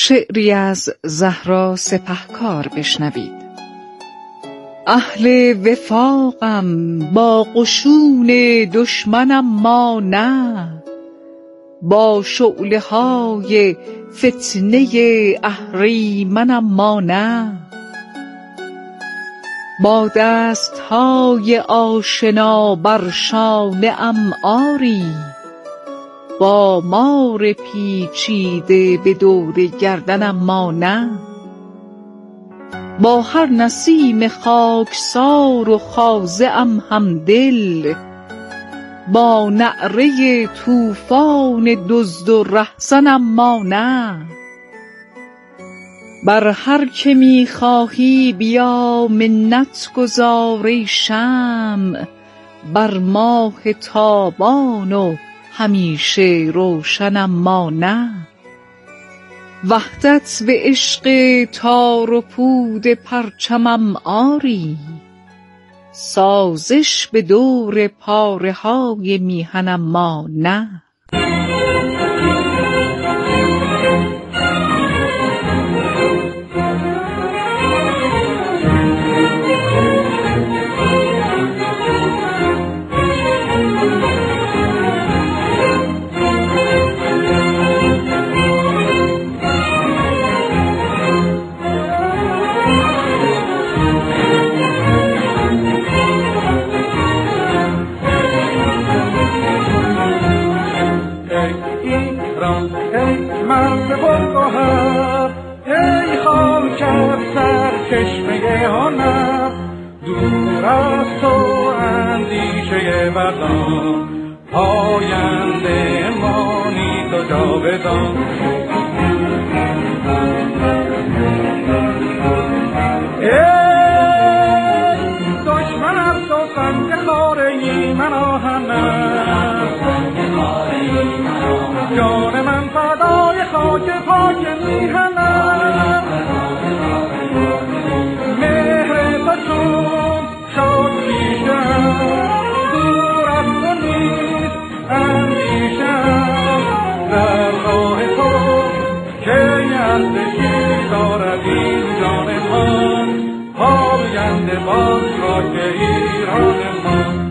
شعری از زهرا سپهکار بشنوید. اهل وفاقم با قشون دشمنم ما نه، با شعله های فتنه اهریمنم ما نه. با دست های آشنا بر شانه ام آری، با مار پیچیده به دور گردنم ما نه. با هر نسیم خاکسار و خازه ام همدل، با نعره طوفان دزد و رهزنم ما نه. بر هر که می خواهی بیا منت گزار ای شمع، بر ماه تابان و همیشه روشنم ما نه. وحدت به عشق تار و پود پرچمم آری، سازش به دور پاره های میهنم ما نه. ای خاک سر چشمه هنر، دور از تو اندیشه مردان، پاینده مانی تو جاودان. ای دشمن از تو سنگ خاره من آهنم، جان من فدای خاک پاک میهنم. مهر تو چون شد پیشم، دور از تو نیست اندیشم. در راه تو که ارزشی دارد این جان من، پاینده باز خاک ایران من.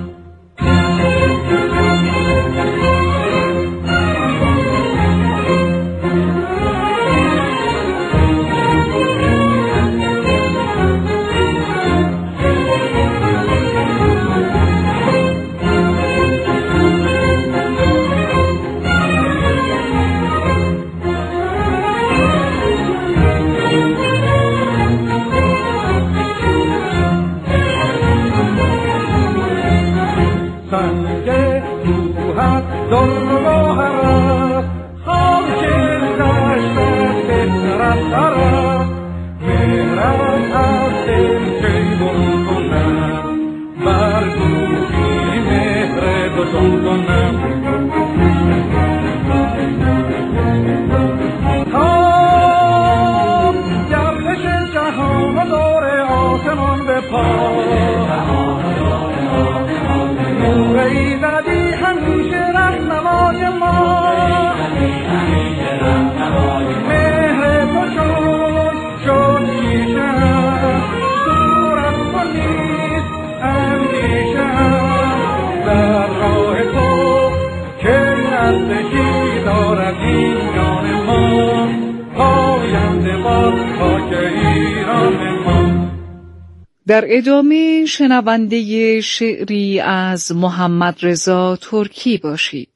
در ادامه شنونده شعری از محمدرضا ترکی باشید.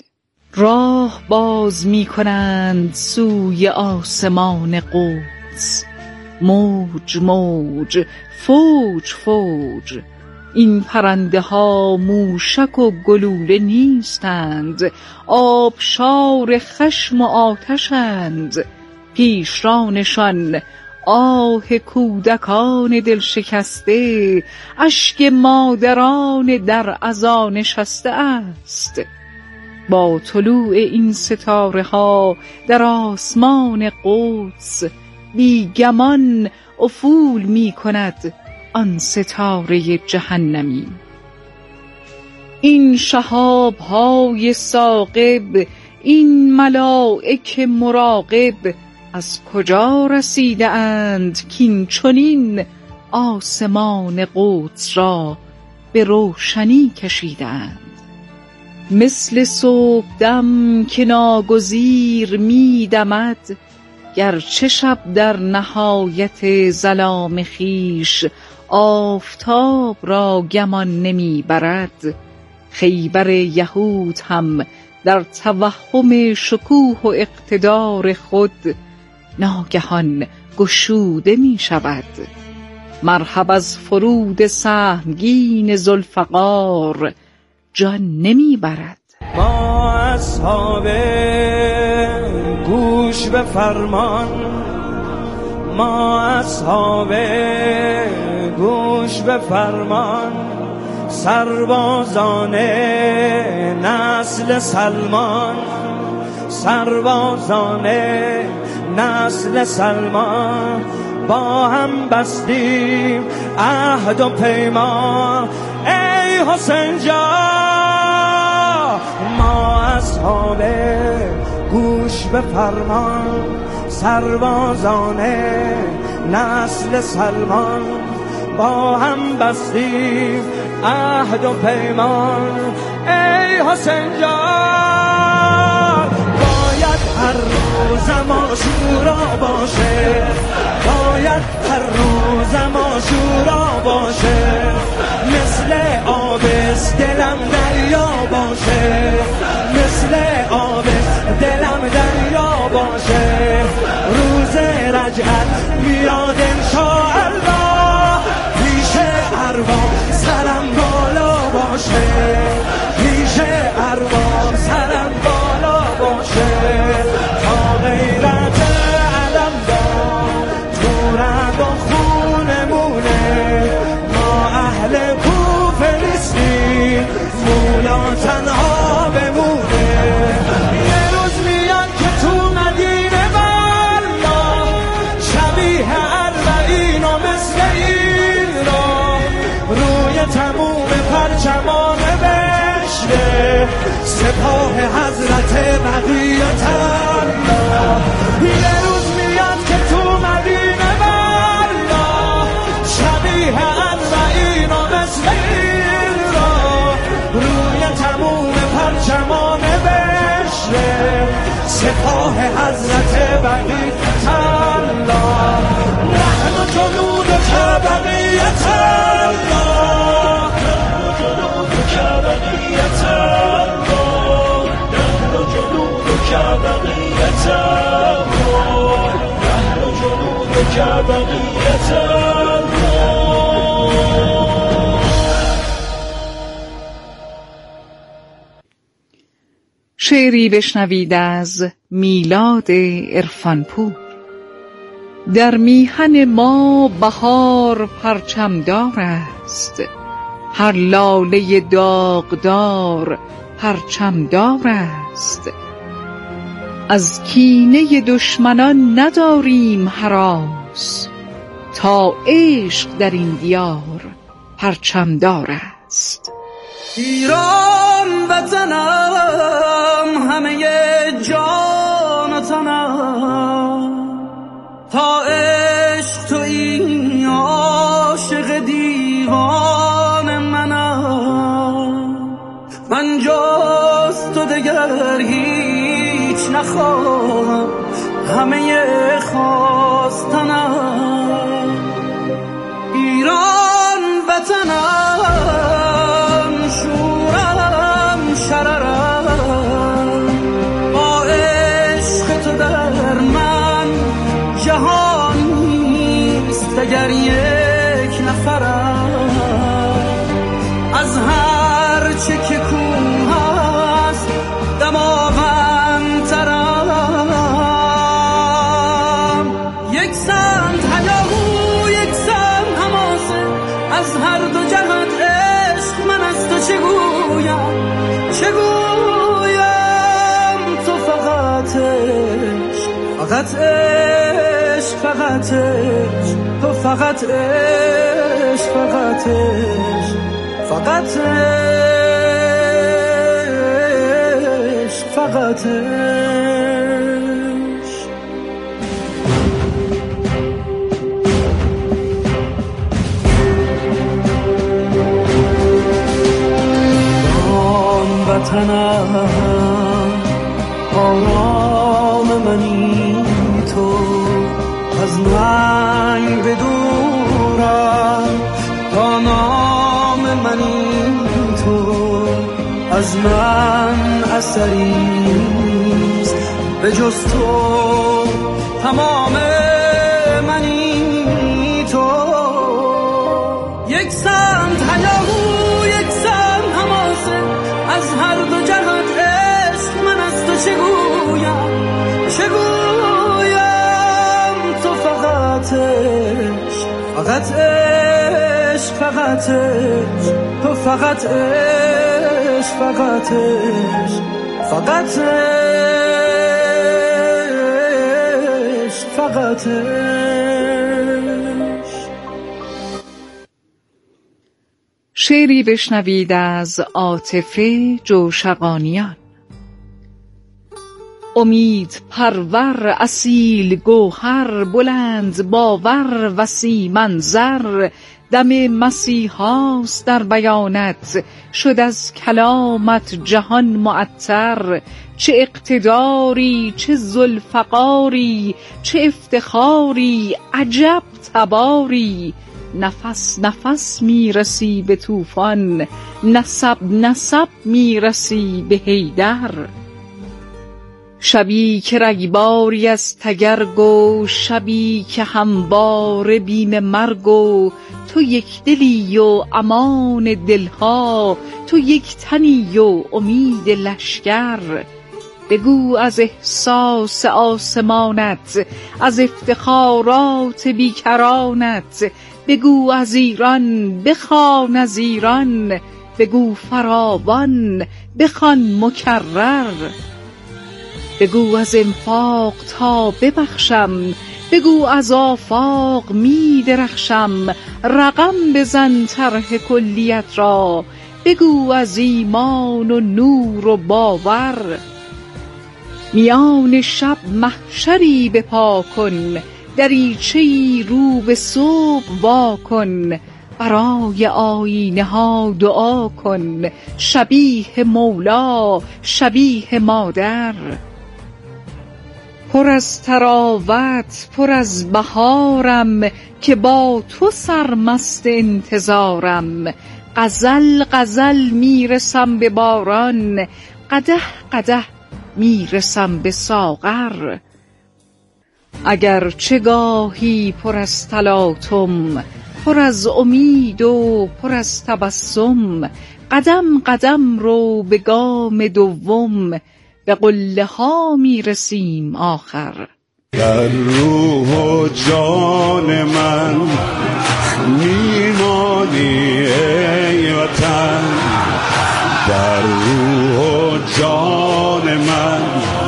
راه باز می کنند سوی آسمان قدس، موج موج فوج فوج. این پرنده ها موشک و گلوله نیستند، آبشار خشم و آتشند. پیشرانشان آه کودکان دل شکسته، اشک مادران در عزا نشسته است. با طلوع این ستاره ها در آسمان قدس، بیگمان افول می کند آن ستاره جهنمی. این شهاب های ثاقب، این ملائک مراقب، از کجا رسیده اند کین چنین آسمان قدس را به روشنی کشیده اند؟ مثل صبحدم که ناگزیر می دمد، گرچه شب در نهایت ظلام خویش آفتاب را گمان نمی برد، خیبر یهود هم در توهم شکوه و اقتدار خود ناگهان گشوده می شود. مرحب از فرود سهمگین ذوالفقار جان نمی برد. ما اصحاب گوش به فرمان، ما اصحاب گوش به فرمان، سربازان نسل سلمان، سربازان نسل سلمان، با هم بستیم عهد و پیمان. ای حسین جان، ما اصحاب گوش به فرمان، سربازان نسل سلمان، با هم بستیم عهد و پیمان. ای حسین جان، باید هر روزم عاشورا باشه، باید هر روزم عاشورا باشه، مثل آبس دلم دریا باشه، مثل آبس دلم دریا باشه. روز رجعت میاد انشاءالله، پیش ارواح سرم بالا باشه، پیش ارواح سرم بالا باشه. تا غیرت علم دار تو رگ و خونمونه، ما اهل کوفه نیستیم، مولا تنها بمونه. یه روز میاد که تو مدینه والا، شبیه اربعین و مثل این را، روی تموم پرچمان بشته سپاه حضرت بقیت الله. یه روز میاد که تو مدینه والا، شبیه اربعین و مثل این را، روی تموم پرچمان بشته سپاه حضرت بقیت الله. نحن جنود بقیت الله، نحن جنود بقیت الله، نحن جنود بقیت الله، نحن جنود بقیت الله. شعری بشنوید از میلاد عرفانپور. در میهن ما بهار پرچمدار است، هر لاله داغدار پرچمدار است. از کینه دشمنان نداریم هراس، تا عشق در این دیار پرچمدار است. ایران وطنم، همه جان و تنم، تا عشق تو این عاشق دیوان منم. من جز تو دگر هیچ نخواهم، همه خواستنم. ایران وطنم، شورم شررم، با عشق تو در من جهان نیست دگر یک نفرم. از هر چه که کوه هست دماغم، یک سمت هیاهو یک سمت حماسه، از هر دو جهت عشق. من از تو چگویم تو فقط عشق، فقط عشق، فقط عشق، تو فقط عشق، فقط عشق، فقط عشق، فقط عشق. وطنم آرام منی تو از ننگ بدورم تا نام منی تو از من اثری نیست به جز تو تمام منی تو یک سمت هیاهو یک سمت حماسه از هر دو جهت عشق من از تو چگویم تو فقط عشق فقط عشق فقط عشق تو فقط عشق فقط عشق فقط عشق فقط عشق. شعری بشنوید از عاطفه جوشقانیان. امید پرور اصیل گوهر بلند باور وسیع منظر دم مسیحاست در بیانت شد از کلامت جهان معطر چه اقتداری چه ذوالفقاری چه افتخاری عجب تباری نفس نفس میرسی به طوفان نسب نسب میرسی به حیدر شبی که رگباری از تگرگ و شبی که همواره بیم مرگ و تو یک دلی و امان دلها تو یک تنی و امید لشکر بگو از احساس آسمانت از افتخارات بیکرانت بگو از ایران بخوان از ایران بگو فراوان بخوان مکرر بگو از انفاق تا ببخشم بگو از آفاق می درخشم رقم بزن طرح کلیت را بگو از ایمان و نور و باور میان شب محشری بپا کن دریچه‌ای رو به صبح وا کن برای آینه ها دعا کن شبیه مولا شبیه مادر پر از طراوت پر از بهارم که با تو سرمست انتظارم غزل غزل میرسم به باران قدح قدح میرسم به ساغر اگر چه گاهی پر از تلاطم پر از امید و پر از تبسم قدم قدم رو به گام دوم به قله ها میرسیم آخر در روح و جان من میمانی ای وطن در روح و جان من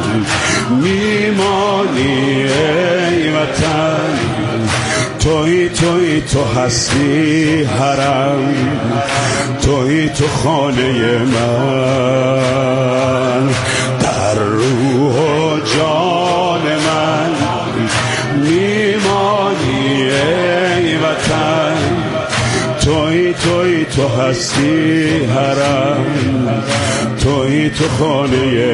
میمانی ای وطن توی تو هستی حرم توی تو خانه من در روح و جان من میمانی ای وطن توی تو هستی حرم توی تو خانه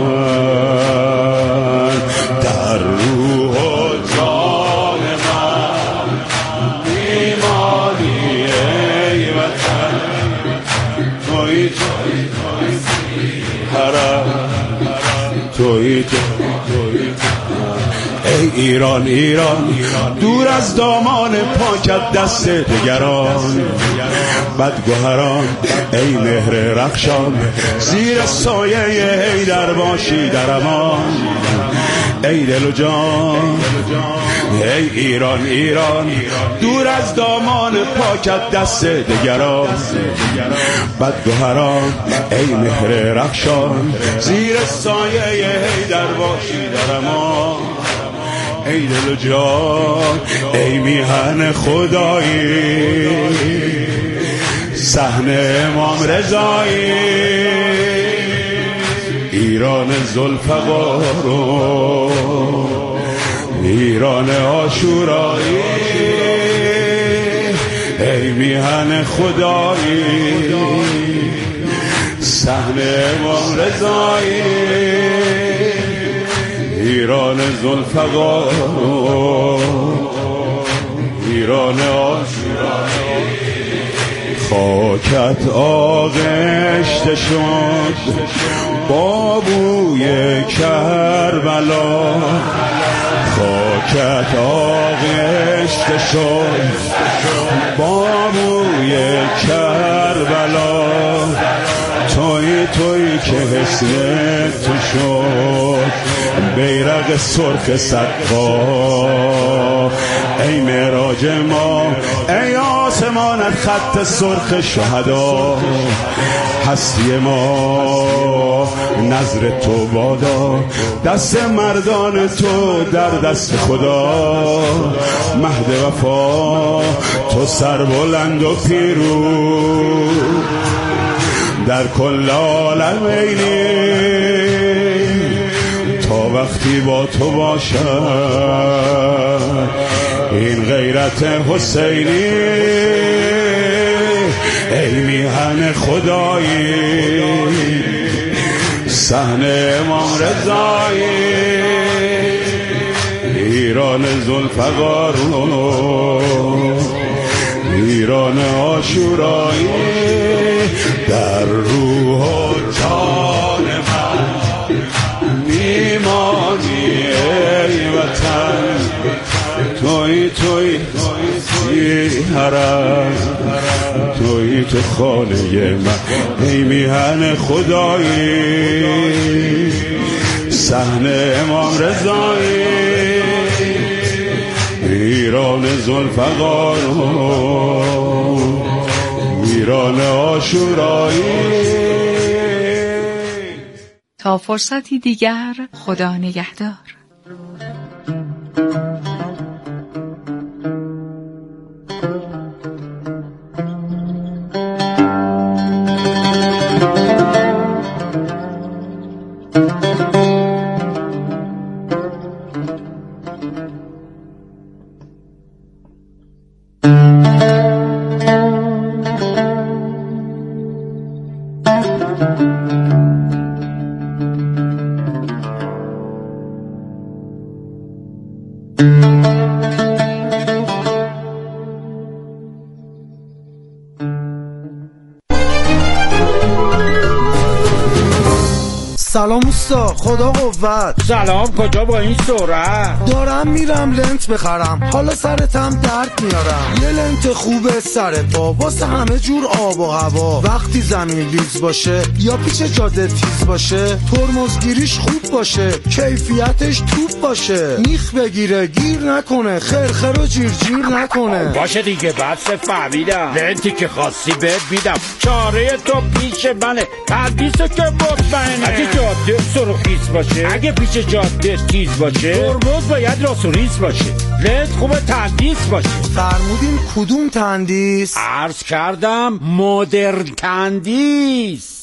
من در روح و جان من میمانی ای وطن توی تو هستی حرم توی تو ای ایران ایران دور از دامان پاکت دست دگران بدگوهران ای مهر رخشان زیر سایه حیدر باشی در امان ای دل و جان ای ایران ایران دور از دامان پاکت دست دگران بدگوهران ای مهر رخشان زیر سایه حیدر باشی در امان ای دل و جان ای میهن خدایی صحن امام رضایی ایران ذوالفقار و ایران عاشورایی ای میهن خدایی صحن امام رضایی ایران ذوالفقار ایران آشورایی خاکت آغشته شد با بوی کربلا خاکت آغشته شد با بوی کربلا توی که حسن تو شد بیرق سرخ صدقا ای معراج ما ای آسمانت خط سرخ شهدا هستی ما نظر تو بادا دست مردان تو در دست خدا مهد وفا تو سربلند و پیروز در کل عالم تا وقتی با تو باشد این غیرت حسینی ای میهن خدایی صحن امام رضایی ایران ذوالفقار ایران عاشورایی در روح و جان من میمانی ای وطن توی حرم توی تو خانه من ای میهن خدایی صحن امام رضایی ایران ذوالفقار ایران عاشورایی تا فرصتی دیگر خدا نگهدار. سلام اوستا، خدا قوت. سلام، کجا با این سرعت؟ دارم میرم لنت بخرم، حالا سرتم درد میارم. یه لنت خوبه سر پا واسه همه جور آب و هوا. وقتی زمین لیز باشه یا پیچ جاده تیز باشه، ترمزگیریش خوب باشه، کیفیتش توپ باشه، میخ بگیره گیر نکنه، خرخر و جیر نکنه. باشه دیگه، بس فهمیدم. لنتی که خاصی بهت میدم، چاره تو پیش منه، تندیسو که مطمئنه. اگه جاده سرخیز باشه، اگه پیچ جاده تیز باشه، ترمز باید راست و ریز باشه، لنت خوبه تندیس باشه. فرمودین کدوم تندیس؟ عرض کردم مدرن تندیس.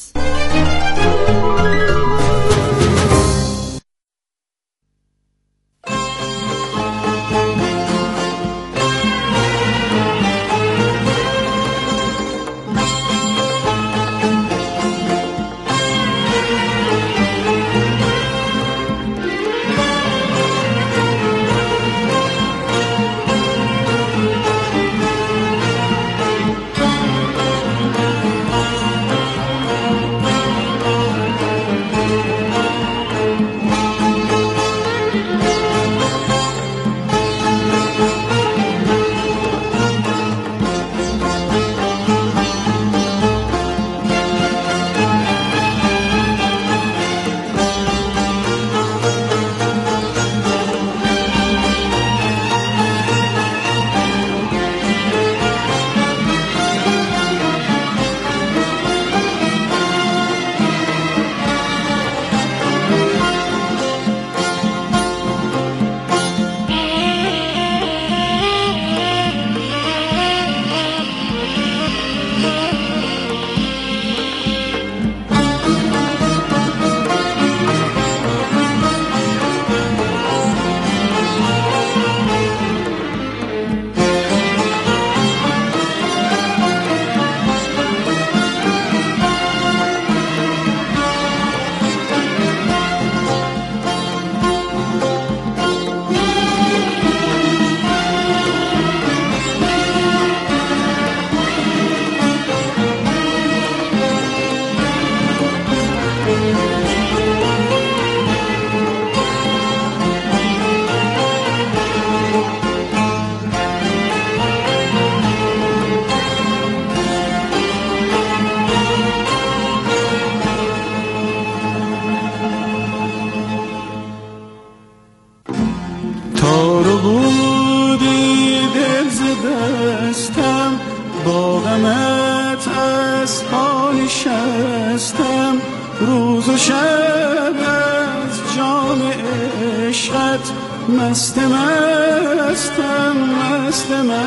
نشستم روز و شب از جام عشقت مست مستم مست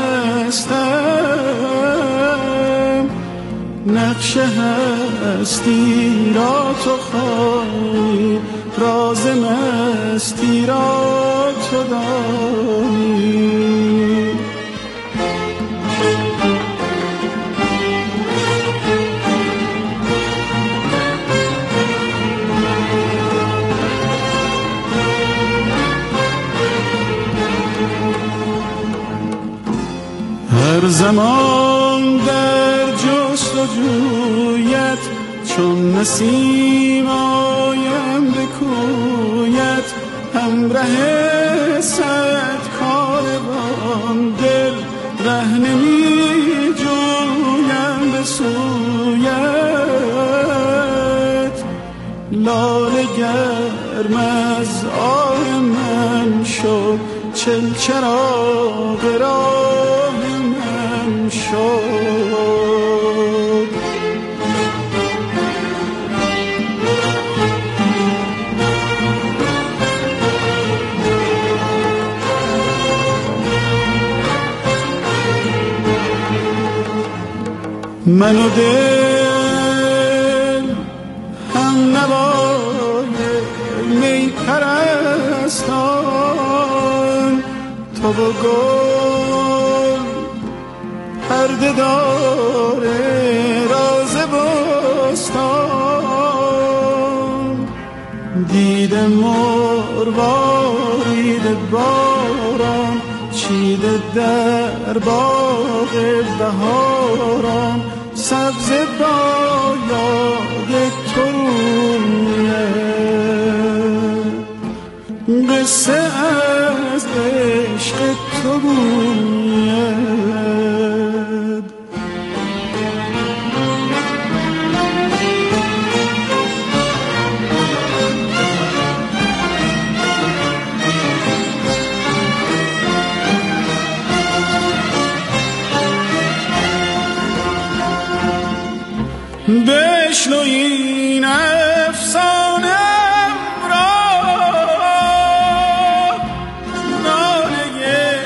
مستم نقش هستی را تو خواهی راز مستی را تو دانی هر زمان در جستجویت چون نسیم آیم به کویت همراه صد کاروان دل ره نمی جویم به سویت لاله گرم از آه من شد چل چراغ راه من شد من و دل هم نوای می پرستان تو و گل پرده داره راز بستان دیده مروارید باران چیده در باغ بهاران سبز با یاد تو رویه قصه از عشق تو گوید بشنو این افسانه‌ام را ناله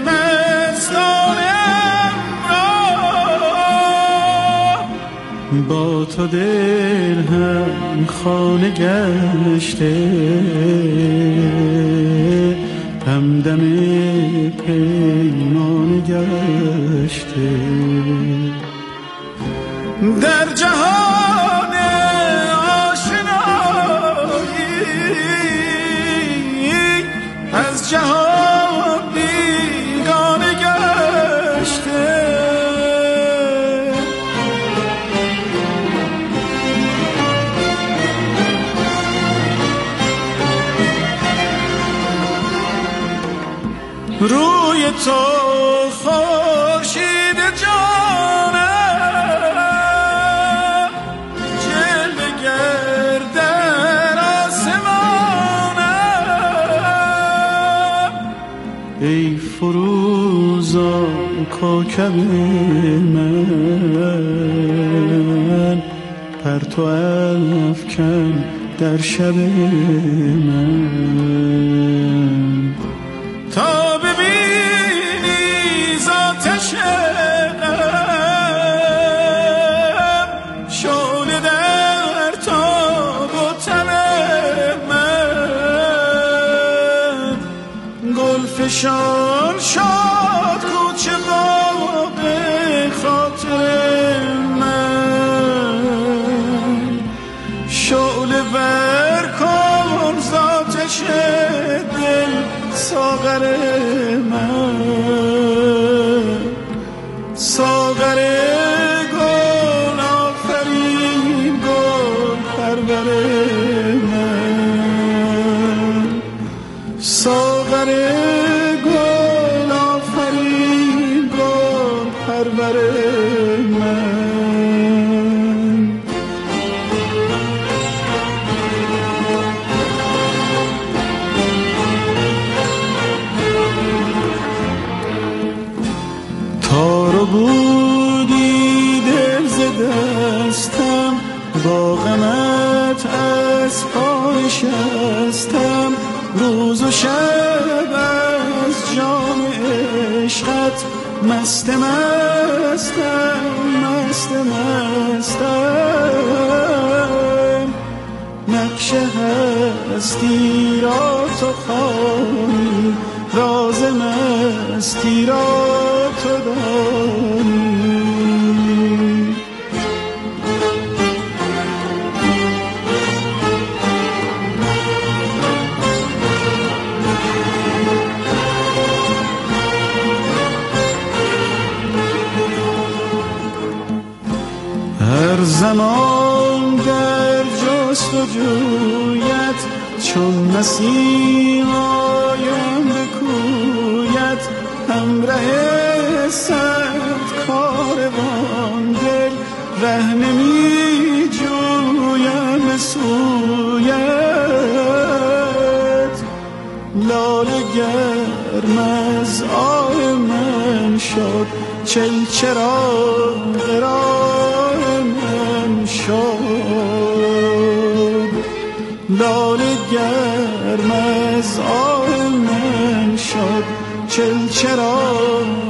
مستانه‌ام را با تو دل هم خانه گشته همدم پیمان گشته در جهان آشنایی از جهان بیگانه گشته روی تو خورشید جانم ای فروزان کوکب من پرتو افکن در شب من تا ببینی ذاتش قلب شعله در تاب و تب من گلفشان شاد کوچه باغ خاطر من شعله بر کن ذاتش دل ساغر من ساغر گل آفرین گل پرور من ساغر گل آفرین گل پرور من با غمت از پا نشستم، روز و شب از جام عشقت مست مستم، مست مستم. نقش هستی را تو خوانی، راز مستی را تو دانی. هر زمان در جستجویت چون نسیم آیم به کویت، همراه صد کاروان دل ره نمی جویم به سویت. لاله گرم از آه من شد، چلچراغ راه من شد. لاله گرم از آه من شد، چلچراغ